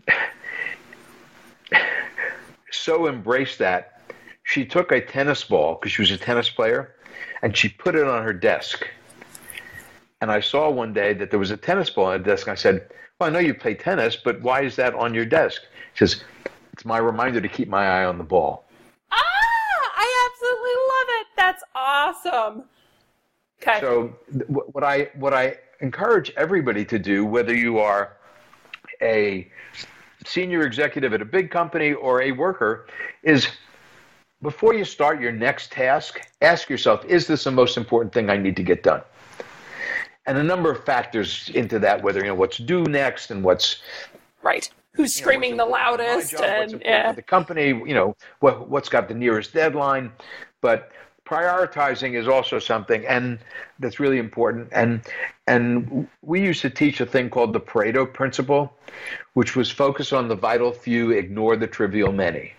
so embraced that she took a tennis ball, because she was a tennis player, and she put it on her desk. And I saw one day that there was a tennis ball on the desk. And I said, well, I know you play tennis, but why is that on your desk? She says, it's my reminder to keep my eye on the ball. Ah, I absolutely love it. That's awesome. Okay. So what I encourage everybody to do, whether you are a senior executive at a big company or a worker, is before you start your next task, ask yourself, is this the most important thing I need to get done? And a number of factors into that, whether what's due next and what's right, who's screaming the loudest, and the company, what's got the nearest deadline. But prioritizing is also something, and that's really important. And we used to teach a thing called the Pareto principle, which was focus on the vital few, ignore the trivial many.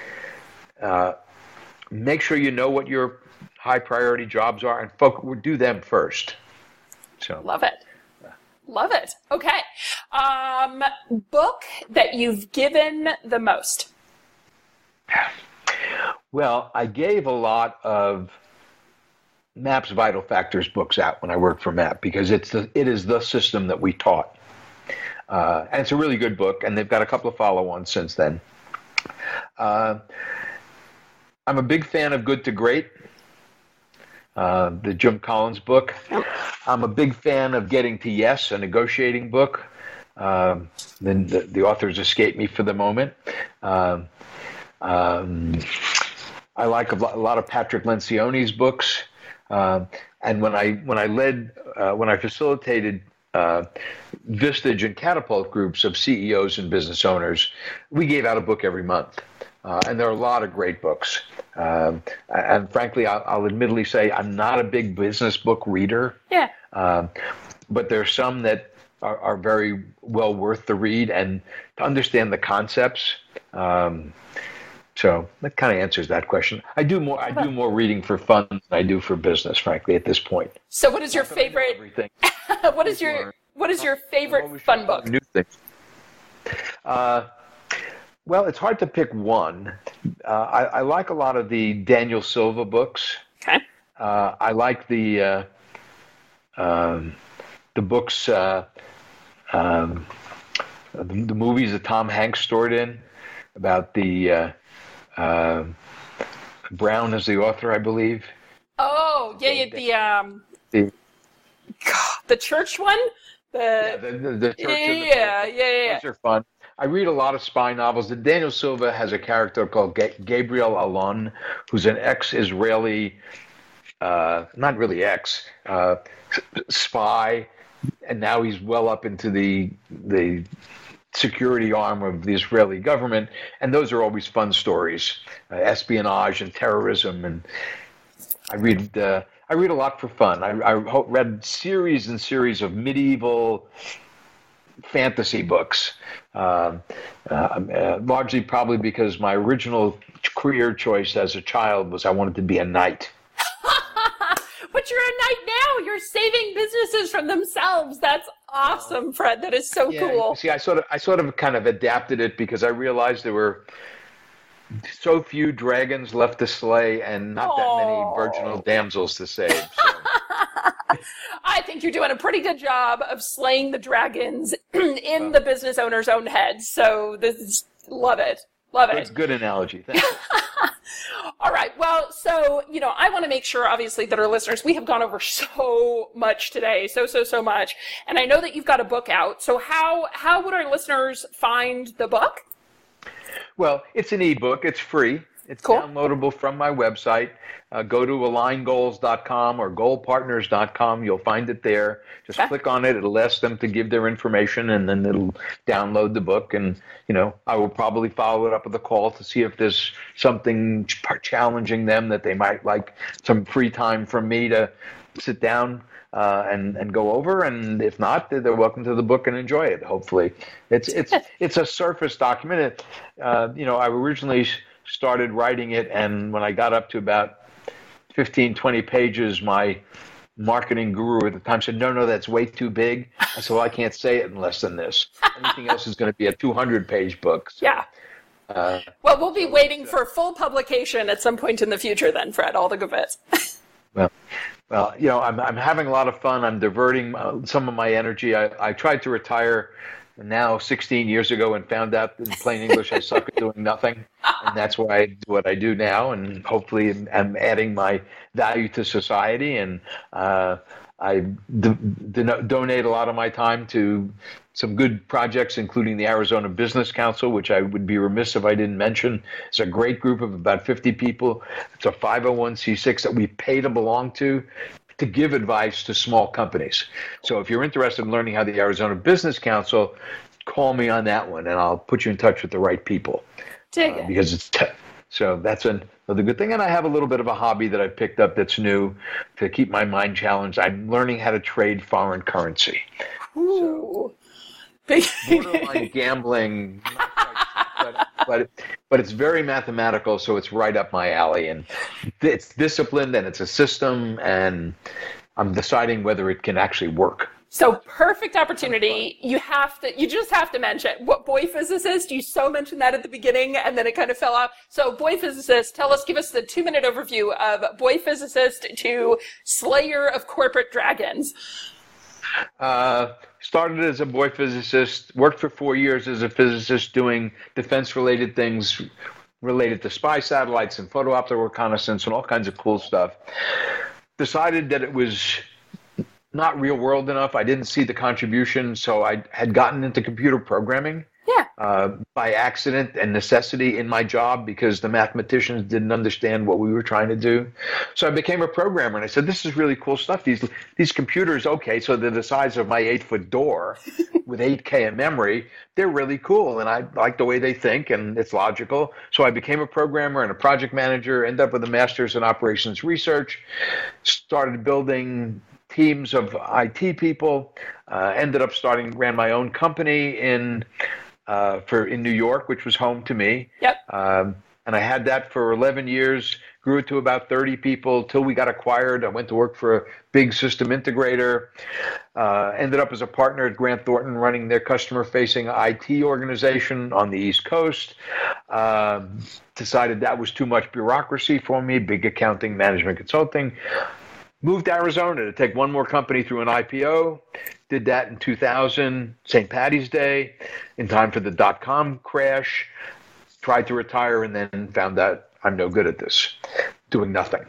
Make sure you know what your high priority jobs are and do them first. So love it. Love it. Okay. Book that you've given the most. Well, I gave a lot of MAP's Vital Factors books out when I worked for MAP, because it is the system that we taught. And it's a really good book, and they've got a couple of follow-ons since then. I'm a big fan of Good to Great, the Jim Collins book. Yep. I'm a big fan of Getting to Yes, a negotiating book. Then the authors escape me for the moment. I like a lot of Patrick Lencioni's books. And when I facilitated Vistage and Catapult groups of CEOs and business owners, we gave out a book every month. And there are a lot of great books. And frankly, I'll admittedly say I'm not a big business book reader. Yeah. But there's some that are very well worth the read and to understand the concepts. So that kind of answers that question. I do more reading for fun than I do for business, frankly, at this point. So what is your favorite what is your favorite fun book? New things. Well, it's hard to pick one. I like a lot of the Daniel Silva books. Okay. I like the books, the movies that Tom Hanks starred in, about the Brown is the author, I believe. Oh, yeah, the church one. The church. Yeah. Those are fun. I read a lot of spy novels. Daniel Silva has a character called Gabriel Allon, who's an ex-Israeli, not really spy, and now he's well up into the security arm of the Israeli government, and those are always fun stories, espionage and terrorism. And I read a lot for fun. I read series and series of medieval fantasy books, largely probably because my original career choice as a child was I wanted to be a knight. But you're a knight now. You're saving businesses from themselves. That's awesome, Fred. That is so cool. See, I sort of kind of adapted it because I realized there were so few dragons left to slay and not that many virginal damsels to save. So. I think you're doing a pretty good job of slaying the dragons in the business owner's own head. So love it. Love it. That's a good analogy. Thank you. All right. Well, so, I want to make sure, obviously, that our listeners, we have gone over so much today, so much. And I know that you've got a book out. So how would our listeners find the book? Well, it's an ebook. It's free. It's cool. Downloadable from my website. Go to aligngoals.com or goalpartners.com. You'll find it there. Just click on it. It'll ask them to give their information, and then it'll download the book. And, I will probably follow it up with a call to see if there's something challenging them that they might like some free time from me to sit down and go over. And if not, they're welcome to the book and enjoy it, hopefully. It's a surface document. I originally started writing it, and when I got up to about 15, 20 pages, my marketing guru at the time said, no, that's way too big. I said, well, I can't say it in less than this. Anything else is going to be a 200-page book. So, yeah. Well, we'll be waiting for full publication at some point in the future then, Fred, all the good bits. Well, I'm having a lot of fun. I'm diverting some of my energy. I tried to retire now 16 years ago and found out in plain English I suck at doing nothing. And that's why I do what I do now. And hopefully I'm adding my value to society. And I donate a lot of my time to some good projects, including the Arizona Business Council, which I would be remiss if I didn't mention. It's a great group of about 50 people. It's a 501c6 that we pay to belong to give advice to small companies. So if you're interested in learning how the Arizona Business Council, call me on that one, and I'll put you in touch with the right people. Because it's so that's another good thing. And I have a little bit of a hobby that I picked up that's new to keep my mind challenged. I'm learning how to trade foreign currency. Ooh. So, borderline gambling, but it's very mathematical, so it's right up my alley. And it's disciplined, and it's a system, and I'm deciding whether it can actually work. So perfect opportunity. You just have to mention what Boy Physicist. You so mentioned that at the beginning, and then it kind of fell off. So Boy Physicist, give us the 2-minute overview of Boy Physicist to Slayer of Corporate Dragons. Started as a boy physicist, worked for 4 years as a physicist doing defense-related things related to spy satellites and photo-optical reconnaissance and all kinds of cool stuff. Decided that it was not real world enough. I didn't see the contribution, so I had gotten into computer programming. By accident and necessity in my job because the mathematicians didn't understand what we were trying to do. So I became a programmer, and I said, this is really cool stuff. These computers, okay, so they're the size of my 8-foot door with 8K of memory. They're really cool, and I like the way they think, and it's logical. So I became a programmer and a project manager, ended up with a master's in operations research, started building teams of IT people, ended up ran my own company in New York, which was home to me. Yep. And I had that for 11 years, grew it to about 30 people till we got acquired. I went to work for a big system integrator, ended up as a partner at Grant Thornton running their customer-facing IT organization on the East Coast. Decided that was too much bureaucracy for me, big accounting, management consulting. Moved to Arizona to take one more company through an IPO. Did that in 2000, St. Paddy's Day, in time for the dot-com crash. Tried to retire and then found out I'm no good at this, doing nothing.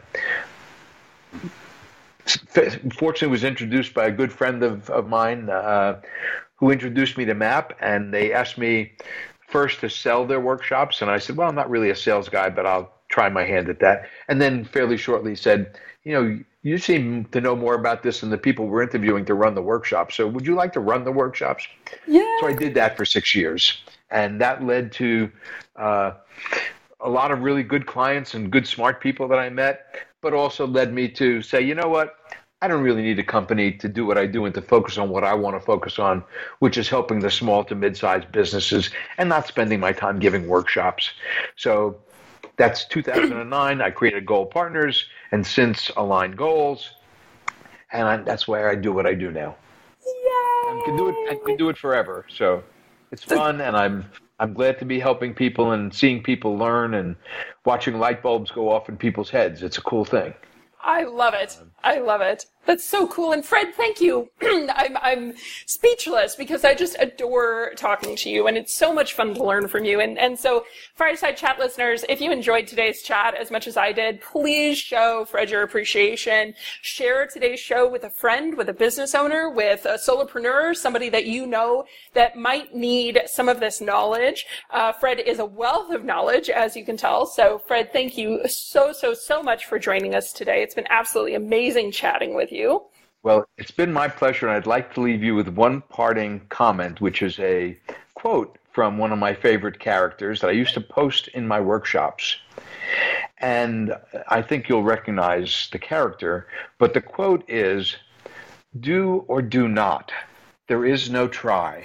Fortunately, was introduced by a good friend of mine who introduced me to MAP, and they asked me first to sell their workshops. And I said, well, I'm not really a sales guy, but I'll try my hand at that. And then fairly shortly said, you seem to know more about this than the people we're interviewing to run the workshops. So would you like to run the workshops? Yeah. So I did that for 6 years. And that led to a lot of really good clients and good, smart people that I met, but also led me to say, you know what? I don't really need a company to do what I do and to focus on what I want to focus on, which is helping the small to mid-sized businesses and not spending my time giving workshops. So that's 2009. I created Goal Partners and since Aligned Goals. And that's why I do what I do now. Yay! I can do it forever. So it's fun, and I'm glad to be helping people and seeing people learn and watching light bulbs go off in people's heads. It's a cool thing. I love it. I love it. That's so cool. And Fred, thank you. I'm speechless because I just adore talking to you, and it's so much fun to learn from you. And so, Fireside Chat listeners, if you enjoyed today's chat as much as I did, please show Fred your appreciation. Share today's show with a friend, with a business owner, with a solopreneur, somebody that you know that might need some of this knowledge. Fred is a wealth of knowledge, as you can tell. So, Fred, thank you so much for joining us today. It's been absolutely amazing chatting with you. Well, it's been my pleasure, and I'd like to leave you with one parting comment, which is a quote from one of my favorite characters that I used to post in my workshops. And I think you'll recognize the character, but the quote is, "Do or do not. There is no try."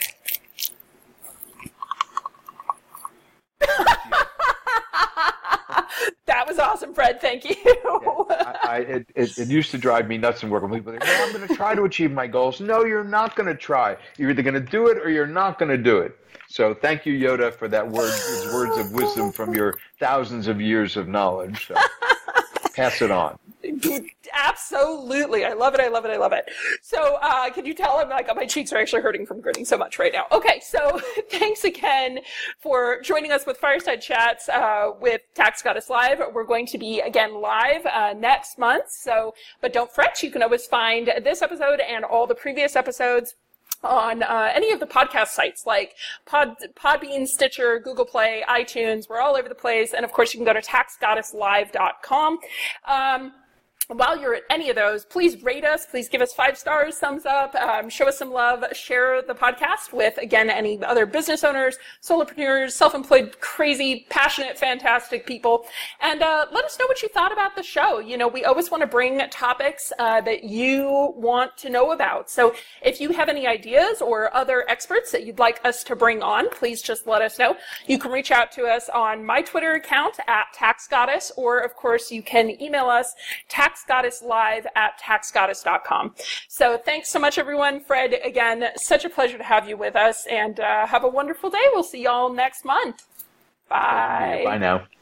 That was was awesome, Fred. Thank you. It used to drive me nuts in work. People think, well, I'm going to try to achieve my goals. No, you're not going to try. You're either going to do it or you're not going to do it. So thank you, Yoda, for that words of wisdom from your thousands of years of knowledge. So pass it on. Absolutely. I love it. I love it. I love it. So can you tell my cheeks are actually hurting from grinning so much right now. Okay. So thanks again for joining us with Fireside Chats with Tax Goddess Live. We're going to be again live next month. So, but don't fret. You can always find this episode and all the previous episodes on any of the podcast sites like Podbean, Stitcher, Google Play, iTunes. We're all over the place. And of course, you can go to taxgoddesslive.com. While you're at any of those, please rate us. Please give us 5 stars, thumbs up, show us some love, share the podcast with, again, any other business owners, solopreneurs, self-employed, crazy, passionate, fantastic people. And let us know what you thought about the show. You know, we always want to bring topics that you want to know about. So if you have any ideas or other experts that you'd like us to bring on, please just let us know. You can reach out to us on my Twitter account at TaxGoddess, or, of course, you can email us, taxgoddesslive@taxgoddess.com. So thanks so much, everyone. Fred, again, such a pleasure to have you with us, and have a wonderful day. We'll see y'all next month. Bye. Bye now.